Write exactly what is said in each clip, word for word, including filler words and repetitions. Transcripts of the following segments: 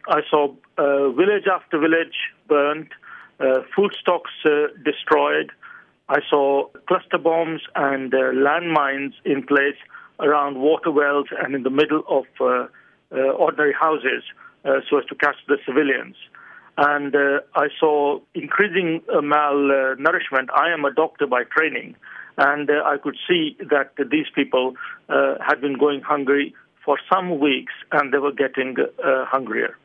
I saw uh, village after village burnt, uh, food stocks uh, destroyed. I saw cluster bombs and uh, landmines in place around water wells and in the middle of uh, uh, ordinary houses uh, so as to catch the civilians. And uh, I saw increasing uh, malnourishment. I am a doctor by training, and uh, I could see that these people uh, had been going hungry for some weeks, and they were getting uh, hungrier.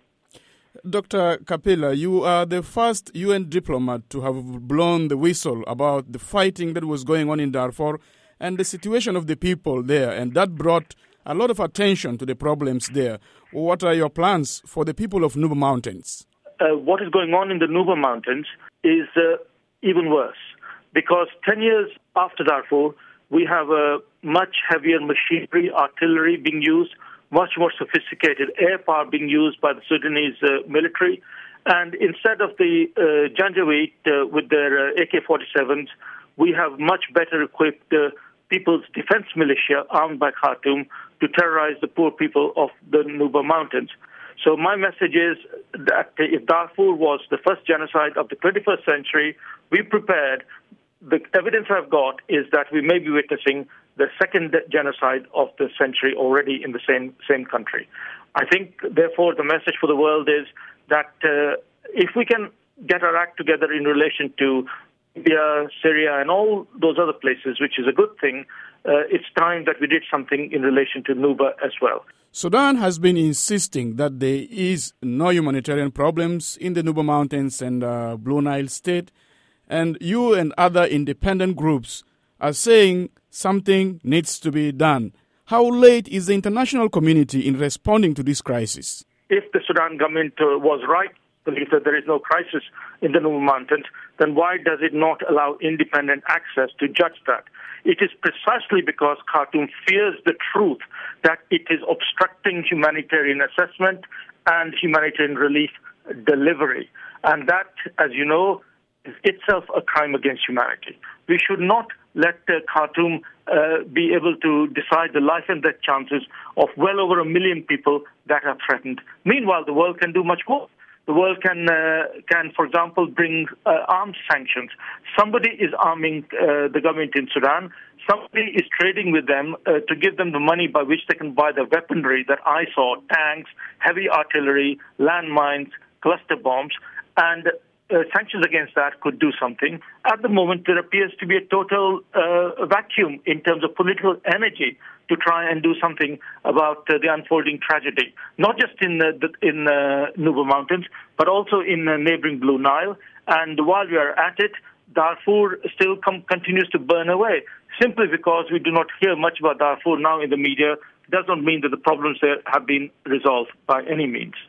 Doctor Kapila, you are the first U N diplomat to have blown the whistle about the fighting that was going on in Darfur and the situation of the people there, and that brought a lot of attention to the problems there. What are your plans for the people of Nuba Mountains? Uh, what is going on in the Nuba Mountains is uh, even worse, because ten years after Darfur, we have a much heavier machinery, artillery being used, much more sophisticated air power being used by the Sudanese uh, military. And instead of the uh, Janjaweed uh, with their uh, A K forty-sevens, we have much better equipped uh, People's Defense Militia armed by Khartoum to terrorize the poor people of the Nuba Mountains. So my message is that if Darfur was the first genocide of the twenty-first century, we prepared. The evidence I've got is that we may be witnessing the second genocide of the century already in the same same country. I think, therefore, the message for the world is that uh, if we can get our act together in relation to India, Syria, and all those other places, which is a good thing, uh, it's time that we did something in relation to Nuba as well. Sudan has been insisting that there is no humanitarian problems in the Nuba Mountains and uh, Blue Nile State, and you and other independent groups are saying something needs to be done. How late is the international community in responding to this crisis? If the Sudan government uh, was right to believe that there is no crisis in the Nuba Mountains, then why does it not allow independent access to judge that? It is precisely because Khartoum fears the truth that it is obstructing humanitarian assessment and humanitarian relief delivery. And that, as you know, is itself a crime against humanity. We should not let uh, Khartoum uh, be able to decide the life and death chances of well over a million people that are threatened. Meanwhile, the world can do much more. The world can, uh, can, for example, bring uh, arms sanctions. Somebody is arming uh, the government in Sudan. Somebody is trading with them uh, to give them the money by which they can buy the weaponry that I saw, tanks, heavy artillery, landmines, cluster bombs, and uh, sanctions against that could do something. At the moment, there appears to be a total uh, vacuum in terms of political energy to try and do something about uh, the unfolding tragedy, not just in uh, the, in uh, Nuba Mountains, but also in uh, neighboring Blue Nile. And while we are at it, Darfur still com- continues to burn away. Simply because we do not hear much about Darfur now in the media does not mean that the problems there have been resolved by any means.